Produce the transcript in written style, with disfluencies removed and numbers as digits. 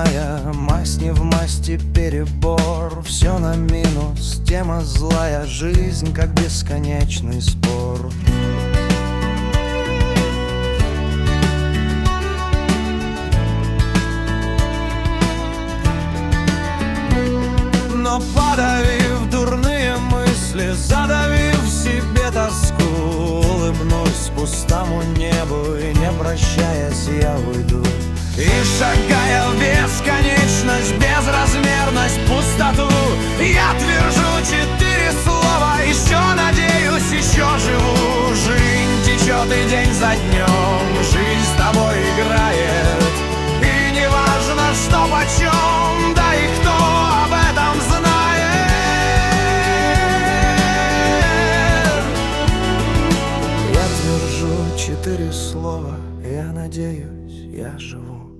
иная, масть не в масти перебор. Все на минус, тема злая, жизнь как бесконечный спор. Но подавив дурные мысли, задавив в себе тоску, улыбнусь пустому небу и, не прощаясь, я уйду. И шагая в бесконечность, безразмерность, пустоту, я твержу 4 слова: еще надеюсь, еще живу. Жизнь течет и день за днем, жизнь с тобой играет. И не важно, что почем, да и кто об этом знает. Я твержу 4 слова: я надеюсь, я живу.